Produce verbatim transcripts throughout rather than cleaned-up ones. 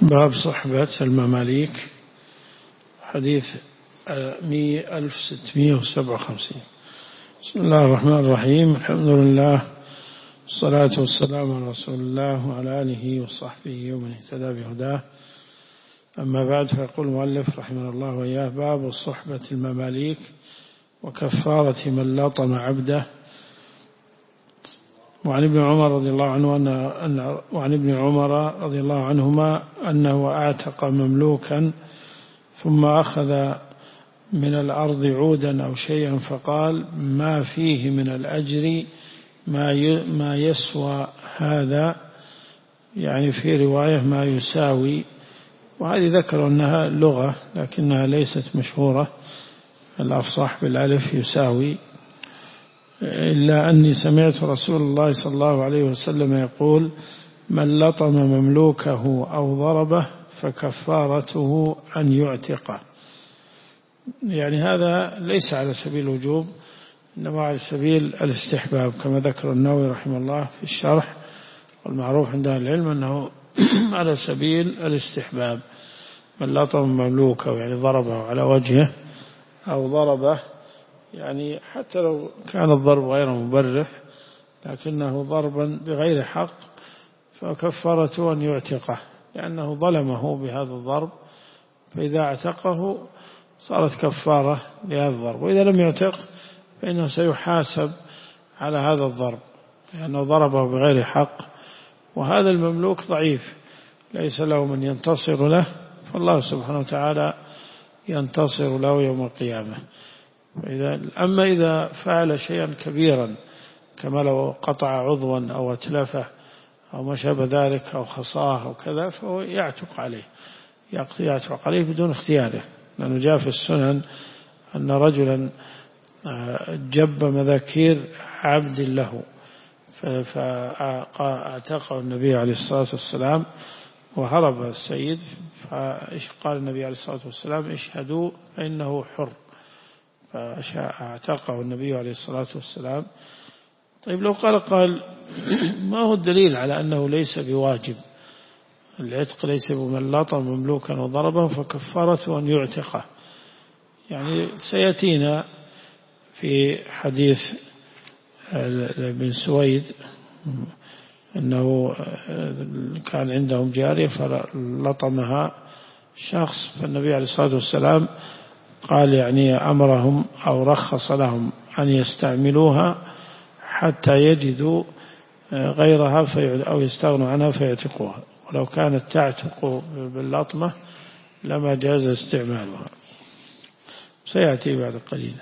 باب صحبة المماليك، حديث ألف وستمائة وسبعة وخمسين. بسم الله الرحمن الرحيم. الحمد لله والصلاة والسلام على رسول الله وعلى آله وصحبه ومن اهتدى بهداه. أما بعد، فيقول المؤلف رحمه الله وإياه: باب صحبة المماليك وكفارة من لطم عبده. وعن ابن عمر رضي الله عنه أن وعن ابن عمر رضي الله عنهما أنه أعتق مملوكا ثم أخذ من الأرض عودا أو شيئا فقال: ما فيه من الأجر ما ما يسوى هذا، يعني في رواية ما يساوي. وهذه ذكروا أنها لغة لكنها ليست مشهورة، الأفصح بالألف يساوي، إلا أني سمعت رسول الله صلى الله عليه وسلم يقول: من لطم مملوكه أو ضربه فكفارته أن يعتقه. يعني هذا ليس على سبيل الوجوب، إنما على سبيل الاستحباب، كما ذكر النووي رحمه الله في الشرح. والمعروف عند أهل العلم أنه على سبيل الاستحباب. من لطم مملوكه يعني ضربه على وجهه أو ضربه، يعني حتى لو كان الضرب غير مبرح لكنه ضربا بغير حق، فكفارته أن يعتقه، لأنه ظلمه بهذا الضرب، فإذا اعتقه صارت كفارة لهذا الضرب. وإذا لم يعتق فإنه سيحاسب على هذا الضرب، لأنه ضربه بغير حق. وهذا المملوك ضعيف ليس له من ينتصر له، فالله سبحانه وتعالى ينتصر له يوم القيامة. أما إذا فعل شيئا كبيرا كما لو قطع عضوا أو أتلفه أو ما شابه ذلك أو خصاه أو كذا، فهو يعتق عليه يعتق عليه بدون اختياره، لأنه جاء في السنن أن رجلا جب مذاكير عبد له فاعتقه النبي عليه الصلاة والسلام وهرب السيد، فقال النبي عليه الصلاة والسلام: اشهدوا فإنه حر، فاعتقه النبي عليه الصلاة والسلام. طيب لو قال قال ما هو الدليل على أنه ليس بواجب العتق؟ ليس بمن لطم مملوكا وضربه فكفارته أن يعتقه. يعني سيأتينا في حديث ابن سويد أنه كان عندهم جارية فلطمها شخص، فالنبي عليه الصلاة والسلام قال يعني أمرهم أو رخص لهم أن يستعملوها حتى يجدوا غيرها أو يستغنوا عنها فيعتقوها، ولو كانت تعتق باللطمة لما جاز استعمالها. سيأتي بعد قليل.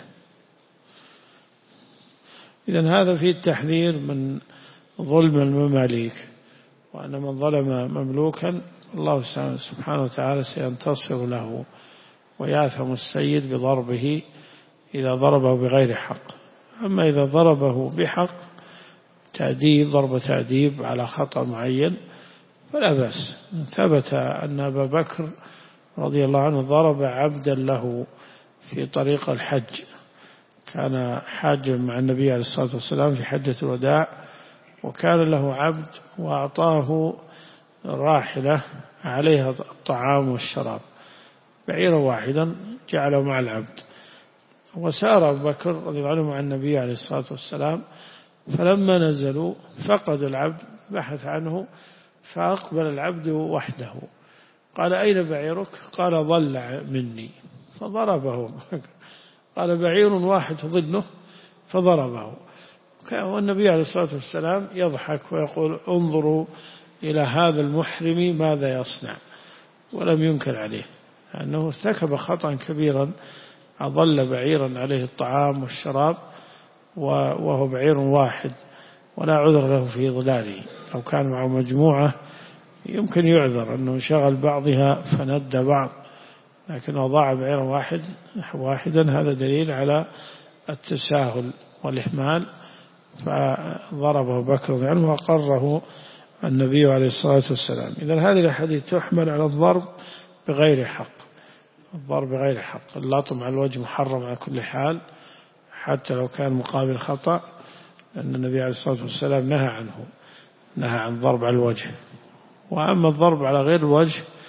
إذن هذا فيه التحذير من ظلم المماليك، وأن من ظلم مملوكا الله سبحانه وتعالى سينتصر له، ويأثم السيد بضربه إذا ضربه بغير حق. أما إذا ضربه بحق، تأديب ضرب تأديب على خطأ معين، فلا بأس. ثبت أن أبا بكر رضي الله عنه ضرب عبدا له في طريق الحج، كان حاجا مع النبي عليه الصلاة والسلام في حجة الوداع، وكان له عبد وأعطاه راحلة عليها الطعام والشراب، بعيرا واحدا جعله مع العبد. وسار أبو بكر رضي الله عنه مع النبي عليه الصلاة والسلام، فلما نزلوا فقدوا العبد، بحث عنه فأقبل العبد وحده. قال: أين بعيرك؟ قال: ضل مني، فضربه. قال: بعير واحد ظنه، فضربه. والنبي عليه الصلاة والسلام يضحك ويقول: انظروا إلى هذا المحرم ماذا يصنع، ولم ينكر عليه أنه ارتكب خطأ كبيرا، أضل بعيرا عليه الطعام والشراب وهو بعير واحد ولا عذر له في ضلاله. لو كان معه مجموعة يمكن يعذر أنه شغل بعضها فند بعض، لكن وضع بعيرا واحد واحدا، هذا دليل على التساهل والإهمال، فضربه بكر رضي عنه وقره النبي عليه الصلاة والسلام. إذن هذه الحديث تحمل على الضرب بغير حق. الضرب بغير حق، اللطم على الوجه محرم على كل حال، حتى لو كان مقابل خطأ، لأن النبي عليه الصلاة والسلام نهى عنه، نهى عن ضرب على الوجه. وأما الضرب على غير الوجه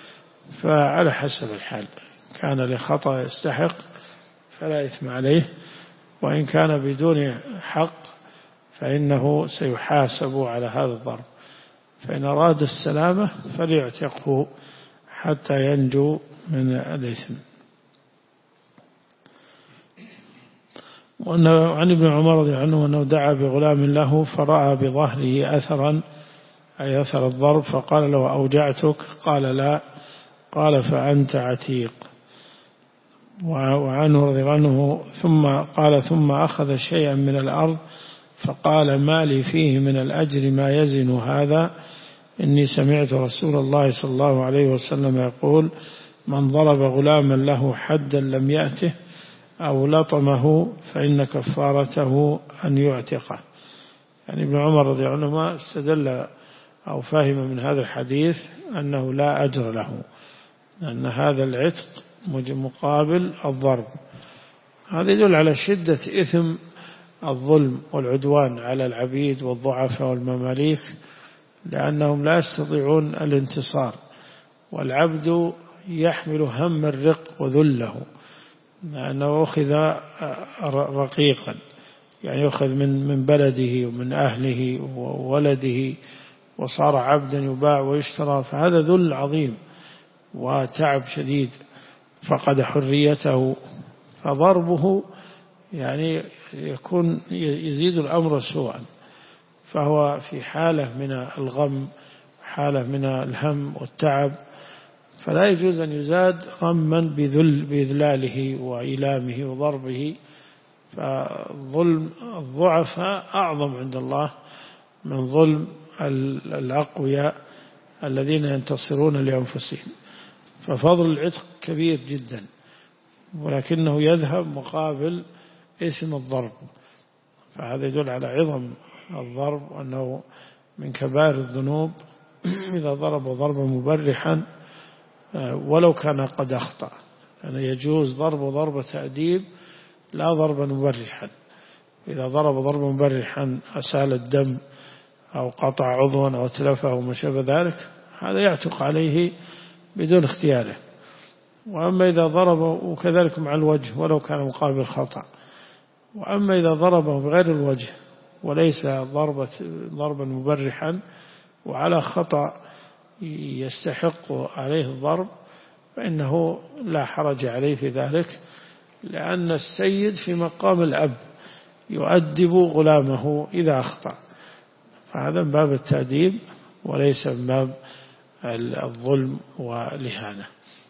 فعلى حسب الحال، كان لخطأ يستحق فلا إثم عليه، وإن كان بدون حق فإنه سيحاسب على هذا الضرب، فإن أراد السلامة فليعتقه حتى ينجو من الإثم. وعن ابن عمر رضي الله عنه أنه دعا بغلام له فرأى بظهره أثرا أي أثر الضرب، فقال له أوجعتك؟ قال لا. قال فأنت عتيق. وعنه رضي الله عنه ثم قال ثم أخذ شيئا من الأرض فقال ما لي فيه من الأجر ما يزن هذا، إني سمعت رسول الله صلى الله عليه وسلم يقول من ضرب غلاما له حدا لم يأته أو لطمه فإن كفارته أن يعتقه. يعني ابن عمر رضي الله عنهما استدل أو فهم من هذا الحديث أنه لا أجر له، أن هذا العتق مقابل الضرب. هذا يدل على شدة إثم الظلم والعدوان على العبيد والضعفاء والمماليك، لأنهم لا يستطيعون الانتصار، والعبد يحمل هم الرق وذله، لأنه أخذ رقيقا، يعني يأخذ من من بلده ومن أهله وولده وصار عبدا يباع ويشترى، فهذا ذل عظيم وتعب شديد، فقد حريته، فضربه يعني يكون يزيد الأمر سوءا، فهو في حالة من الغم، حالة من الهم والتعب، فلا يجوز أن يزاد غما بذل بإذلاله وإيلامه وضربه. فظلم الضعفاء أعظم عند الله من ظلم الأقوياء الذين ينتصرون لأنفسهم، ففضل العتق كبير جدا، ولكنه يذهب مقابل اسم الضرب، فهذا يدل على عظم الضرب وأنه من كبائر الذنوب إذا ضرب ضربا مبرحا ولو كان قد أخطأ، يعني يجوز ضرب ضرب تأديب لا ضربا مبرحا. إذا ضرب ضربا مبرحا أسال الدم أو قطع عضوا أو تلفه أو ما شابه ذلك، هذا يعتق عليه بدون اختياره. وأما إذا ضربه وكذلك مع الوجه ولو كان مقابل خطأ، وأما إذا ضربه بغير الوجه وليس ضربة ضربا مبرحا وعلى خطأ يستحق عليه الضرب فإنه لا حرج عليه في ذلك، لأن السيد في مقام الأب يؤدب غلامه إذا أخطأ، فهذا من باب التأديب وليس من باب الظلم والإهانة.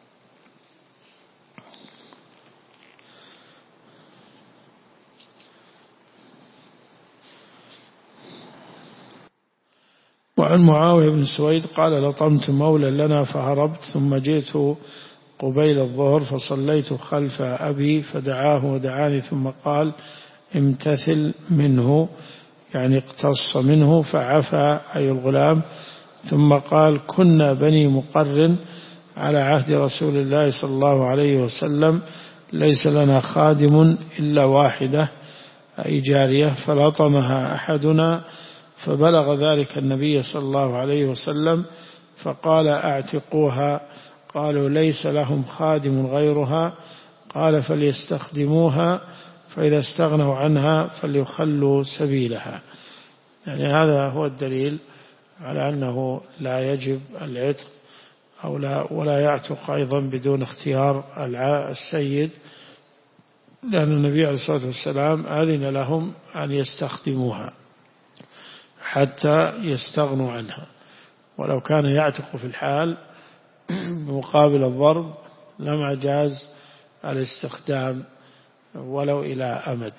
وعن معاوية بن سويد قال لطمت مولى لنا فهربت، ثم جئت قبيل الظهر فصليت خلف أبي فدعاه ودعاني، ثم قال امتثل منه، يعني اقتص منه، فعفى أي الغلام. ثم قال كنا بني مقرن على عهد رسول الله صلى الله عليه وسلم ليس لنا خادم إلا واحدة أي جارية، فلطمها أحدنا فبلغ ذلك النبي صلى الله عليه وسلم فقال اعتقوها. قالوا ليس لهم خادم غيرها، قال فليستخدموها، فإذا استغنوا عنها فليخلوا سبيلها. يعني هذا هو الدليل على أنه لا يجب العتق أو لا ولا يعتق أيضا بدون اختيار السيد، لأن النبي عليه الصلاة والسلام أذن لهم أن يستخدموها حتى يستغنوا عنها، ولو كان يعتق في الحال مقابل الضرب لما جاز الاستخدام ولو إلى أمد.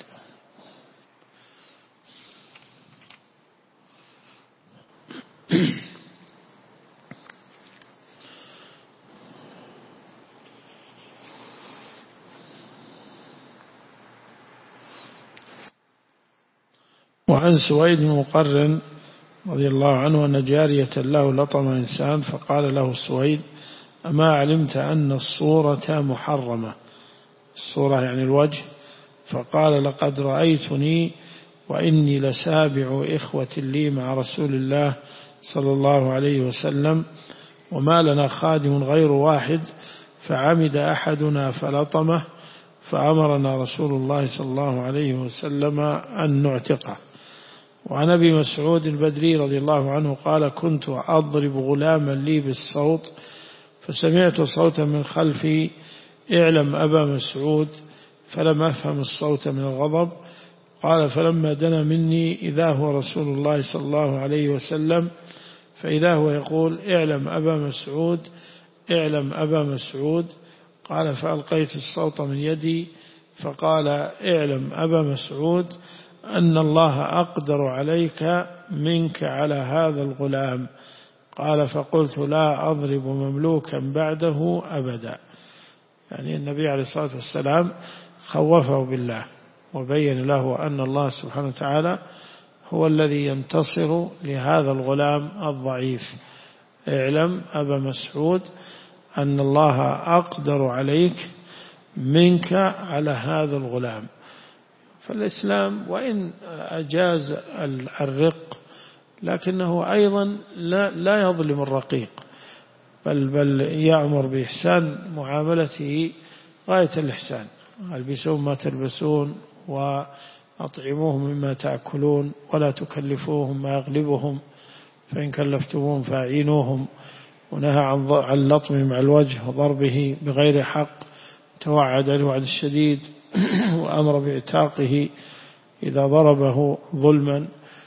وعن سويد بن مقرن رضي الله عنه أن جارية له لطم إنسان، فقال له سويد أما علمت أن الصورة محرمة؟ الصورة يعني الوجه. فقال لقد رأيتني وإني لسابع إخوة لي مع رسول الله صلى الله عليه وسلم، وما لنا خادم غير واحد فعمد أحدنا فلطمه فأمرنا رسول الله صلى الله عليه وسلم أن نعتقه. وعن أبي مسعود البدري رضي الله عنه قال كنت أضرب غلاما لي بالصوت فسمعت صوتا من خلفي اعلم أبا مسعود فلم أفهم الصوت من الغضب. قال فلما دنا مني إذا هو رسول الله صلى الله عليه وسلم فإذا هو يقول اعلم أبا مسعود اعلم أبا مسعود. قال فألقيت الصوت من يدي فقال اعلم أبا مسعود أن الله أقدر عليك منك على هذا الغلام. قال فقلت لا أضرب مملوكا بعده أبدا. يعني النبي عليه الصلاة والسلام خوفه بالله وبين له أن الله سبحانه وتعالى هو الذي ينتصر لهذا الغلام الضعيف. اعلم أبا مسعود أن الله أقدر عليك منك على هذا الغلام. فالإسلام وإن أجاز الرق لكنه أيضا لا, لا يظلم الرقيق بل, بل يأمر بإحسان معاملته غاية الإحسان. البسون ما تلبسون وأطعموهم مما تأكلون ولا تكلفوهم ما يغلبهم فإن كلفتموهم فأعينوهم. ونهى عن اللطم مع الوجه وضربه بغير حق توعد الوعد الشديد وأمر بعتاقه إذا ضربه ظلما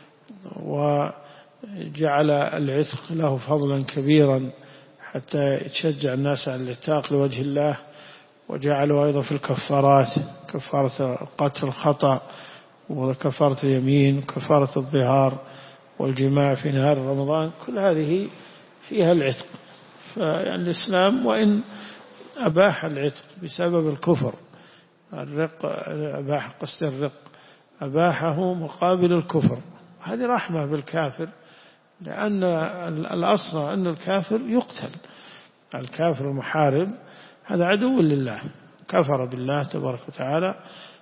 وجعل العتق له فضلا كبيرا حتى يتشجع الناس على العتاق لوجه الله. وجعلوا أيضا في الكفارات كفارة قتل الخطأ وكفارة اليمين وكفارة الظهار والجماع في نهار رمضان كل هذه فيها العتق. فالإسلام وإن أباح العتق بسبب الكفر الرق أباح قصد الرق أباحه مقابل الكفر هذه رحمة بالكافر لأن الأصل أن الكافر يقتل. الكافر المحارب هذا عدو لله كفر بالله تبارك وتعالى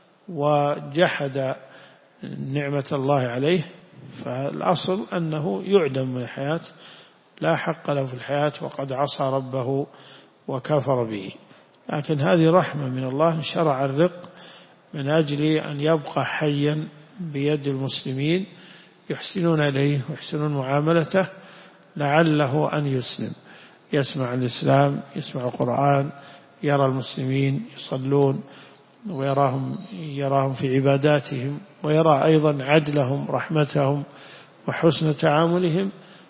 وجحد نعمة الله عليه فالأصل أنه يعدم من الحياة لا حق له في الحياة وقد عصى ربه وكفر به. لكن هذه رحمة من الله شرع الرق من أجل أن يبقى حيا بيد المسلمين يحسنون إليه ويحسنون معاملته لعله أن يسلم يسمع الإسلام يسمع القرآن يرى المسلمين يصلون ويراهم يراهم في عباداتهم ويرى أيضا عدلهم رحمتهم وحسن تعاملهم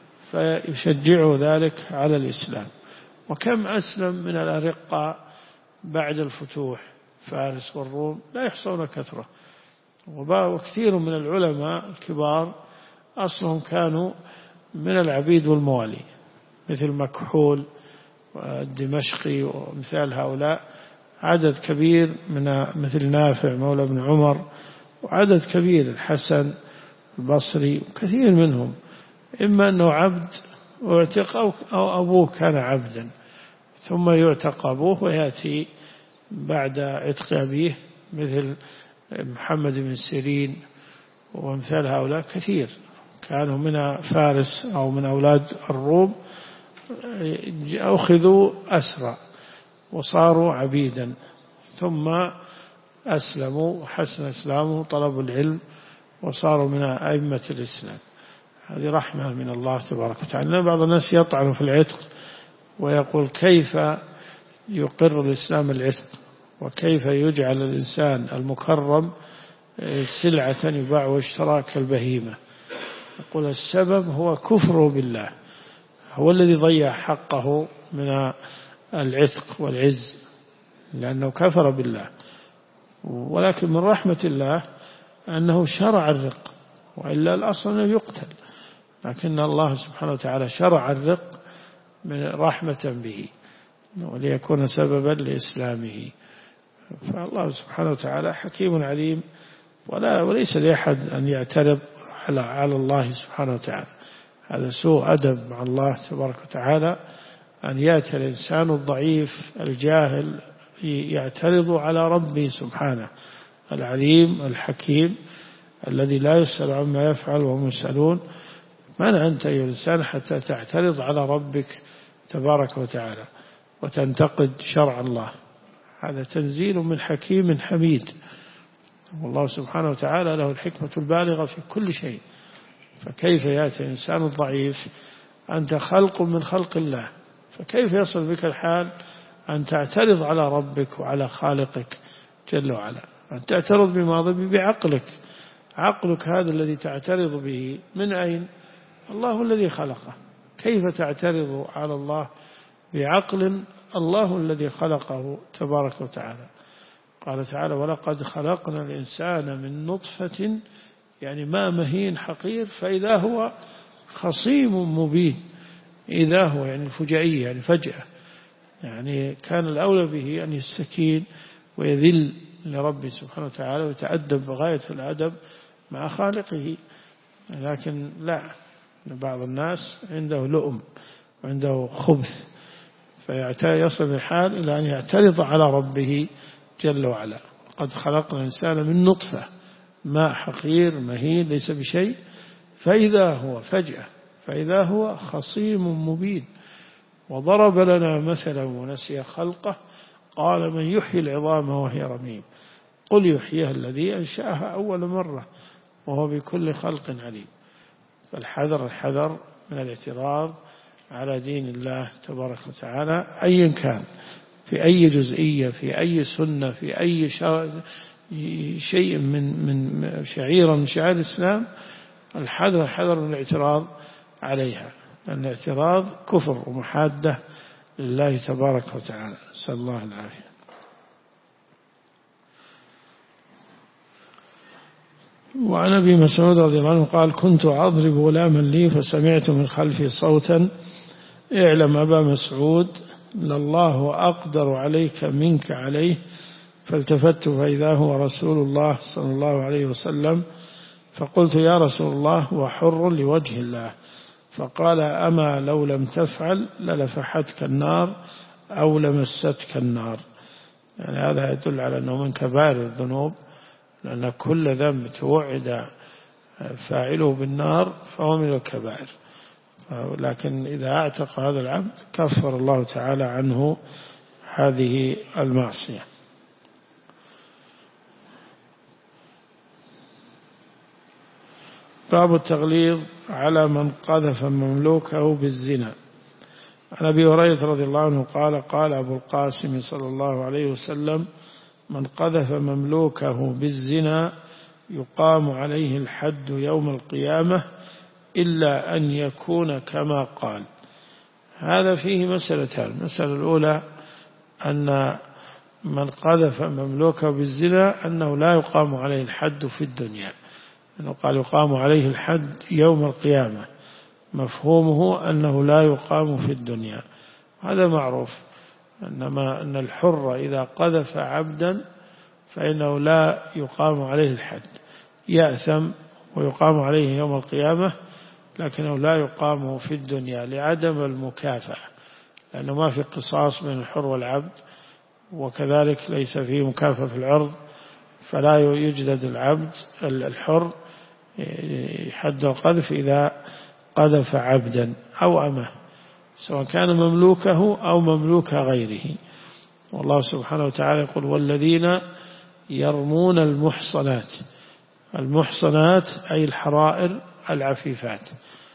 فيشجع ذلك على الإسلام. وكم أسلم من الأرقاء بعد الفتوح فارس والروم لا يحصون كثرة. وكثير من العلماء الكبار أصلهم كانوا من العبيد والموالي مثل مكحول والدمشقي ومثال هؤلاء عدد كبير من مثل نافع مولى بن عمر وعدد كبير الحسن البصري كثير منهم إما أنه عبد واعتق أو أبوه كان عبدا ثم يعتق أبوه ويأتي بعد عتق أبيه مثل محمد بن سيرين ومثال هؤلاء كثير كانوا من فارس أو من أولاد الروم أخذوا أسرى وصاروا عبيدا ثم أسلموا وحسن إسلامهم طلبوا العلم وصاروا من أئمة الإسلام. هذه رحمة من الله تبارك وتعالى. بعض الناس يطعن في العتق ويقول كيف يقر الإسلام العتق وكيف يجعل الإنسان المكرم سلعة يباع واشترى كالبهيمة. يقول السبب هو كفره بالله هو الذي ضيع حقه من العتق والعز لأنه كفر بالله. ولكن من رحمة الله أنه شرع الرق وإلا الأصل أنه يقتل لكن الله سبحانه وتعالى شرع الرق من رحمة به وليكون سببا لإسلامه. فالله سبحانه وتعالى حكيم عليم ولا وليس لأحد أن يعترض على على الله سبحانه وتعالى. هذا سوء أدب مع الله تبارك وتعالى أن يأتي الإنسان الضعيف الجاهل يعترض على ربه سبحانه العليم الحكيم الذي لا يسأل عما يفعل وهم يسألون. من أنت أيها الإنسان حتى تعترض على ربك تبارك وتعالى وتنتقد شرع الله. هذا تنزيل من حكيم حميد، والله سبحانه وتعالى له الحكمة البالغة في كل شيء. فكيف يأتي إنسان ضعيف، أنت خلق من خلق الله، فكيف يصل بك الحال أن تعترض على ربك وعلى خالقك جل وعلا؟ أن تعترض بما ضب بعقلك. عقلك هذا الذي تعترض به من أين؟ الله الذي خلقه. كيف تعترض على الله بعقل الله الذي خلقه تبارك وتعالى؟ قال تعالى: ولقد خلقنا الإنسان من نطفة، يعني ما مهين حقير، فإذا هو خصيم مبين. إذا هو يعني الفجائية، يعني فجأة، يعني كان الأولى به أن يستكين ويذل لربه سبحانه وتعالى ويتأدب بغاية الأدب مع خالقه. لكن لا، بعض الناس عنده لؤم وعنده خبث، فيصل الحال إلى أن يعترض على ربه جل وعلا. قد خلقنا الإنسان من نطفة، ماء حقير مهين ليس بشيء، فإذا هو فجأة فإذا هو خصيم مبين. وضرب لنا مثلا ونسي خلقه، قال: من يحيي العظام وهي رميم، قل يحييها الذي أنشأها أول مرة وهو بكل خلق عليم. فالحذر الحذر من الاعتراض على دين الله تبارك وتعالى أيا كان، في أي جزئية، في أي سنة، في أي شيء من من شعيرة من شعائر الإسلام. الحذر الحذر من الاعتراض عليها، لأن الاعتراض كفر ومحادة لله تبارك وتعالى، نسأل الله العافية. وعن أبي مسعود رضي الله عنه قال: كنت أضرب غلاما لي فسمعت من خلفي صوتا: اعلم أبا مسعود لله أقدر عليك منك عليه. فالتفت فإذا هو رسول الله صلى الله عليه وسلم، فقلت: يا رسول الله، هو حر لوجه الله. فقال: أما لو لم تفعل للفحتك النار أو لمستك النار. يعني هذا يدل على أنه من كبائر الذنوب، لأن كل ذنب توعد فاعله بالنار فهو من الكبائر. لكن إذا اعتق هذا العبد كفر الله تعالى عنه هذه المعصية. باب التغليظ على من قذف مملوكه بالزنا. عن أبي هريرة رضي الله عنه قال: قال أبو القاسم صلى الله عليه وسلم: من قذف مملوكه بالزنا يقام عليه الحد يوم القيامة إلا أن يكون كما قال. هذا فيه مسألتان. المسألة الأولى أن من قذف مملوكه بالزنا أنه لا يقام عليه الحد في الدنيا، أنه قال يقام عليه الحد يوم القيامة، مفهومه أنه لا يقام في الدنيا. هذا معروف، إنما أن الحر إذا قذف عبدا فإنه لا يقام عليه الحد، يأثم ويقام عليه يوم القيامة، لكنه لا يقام في الدنيا لعدم المكافأة، لأنه ما في قصاص بين الحر والعبد، وكذلك ليس فيه مكافأة في العرض، فلا يجلد العبد الحر حد القذف إذا قذف عبدا أو أمه، سواء كان مملوكه أو مملوك غيره. والله سبحانه وتعالى يقول: والذين يرمون المحصنات. المحصنات أي الحرائر العفيفات،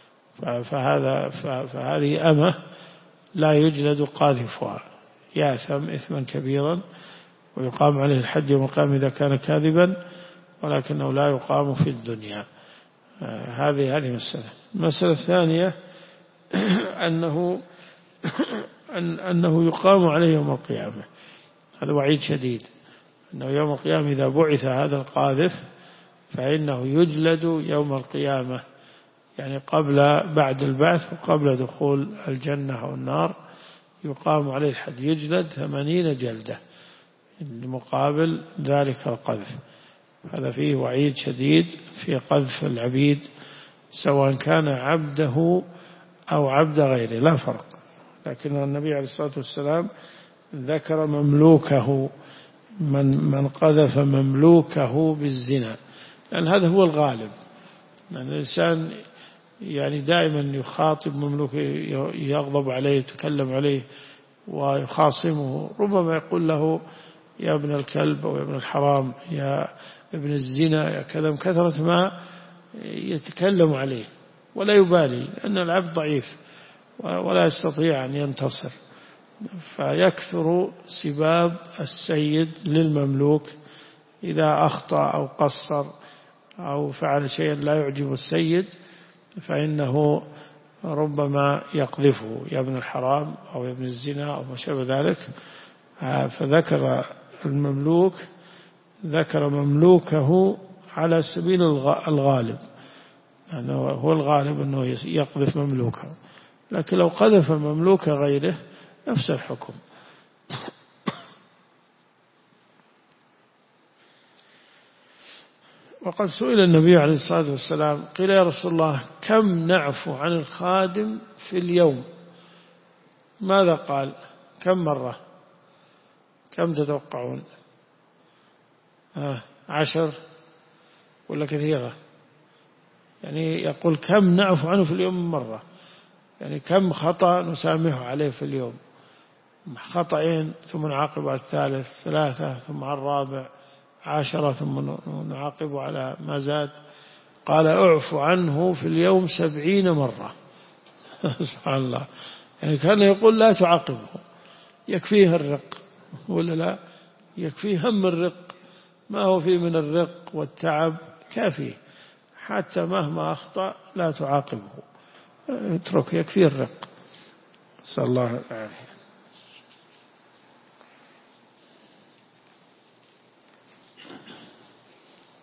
فهذا فهذه أمه لا يجلد قاذفها، يأثم إثما كبيرا ويقام عليه الحد يوم القيامة إذا كان كاذبا، ولكنه لا يقام في الدنيا. هذه هذه مسألة. المسألة الثانية أنه أن أنه يقام عليه يوم القيامة. هذا وعيد شديد، أنه يوم القيامة إذا بعث هذا القاذف فإنه يجلد يوم القيامة، يعني قبل بعد البعث وقبل دخول الجنة أو النار يقام عليه الحد، يجلد ثمانين جلدة لمقابل ذلك القذف. هذا فيه وعيد شديد في قذف العبيد، سواء كان عبده أو عبد غيره لا فرق. لكن النبي عليه الصلاة والسلام ذكر مملوكه، من من قذف مملوكه بالزنا، لأن هذا هو الغالب، لأن الإنسان يعني دائما يخاطب مملوكه، يغضب عليه، يتكلم عليه ويخاصمه، ربما يقول له يا ابن الكلب أو يا ابن الحرام، يا ابن الزنا، يا كذا، كثرة ما يتكلم عليه ولا يبالي، لأن العبد ضعيف ولا يستطيع أن ينتصر، فيكثر سباب السيد للمملوك إذا أخطأ أو قصر أو فعل شيئا لا يعجب السيد، فإنه ربما يقذفه يا ابن الحرام أو يا ابن الزنا أو ما شابه ذلك. فذكر المملوك ذكر مملوكه على سبيل الغالب، يعني هو الغالب أنه يقذف مملوكه، لكن لو قذف مملوك غيره نفس الحكم. وقد سئل النبي عليه الصلاة والسلام قيل يا رسول الله كم نعفو عن الخادم في اليوم؟ ماذا قال؟ كم مرة؟ كم تتوقعون؟ آه عشر ولا كثيرة؟ يعني يقول كم نعفو عنه في اليوم مرة، يعني كم خطأ نسامحه عليه في اليوم، خطأين ثم نعاقب على الثالث، ثلاثة ثم على الرابع، عشرة ثم نعاقب على ما زاد. قال اعفو عنه في اليوم سبعين مرة. سبحان الله، يعني كان يقول لا تعاقبه، يكفيه الرق ولا لا؟ يكفيه هم الرق، ما هو فيه من الرق والتعب كافيه، حتى مهما أخطأ لا تعاقبه، اترك، يكفيه الرق. صلى الله عليه وسلم.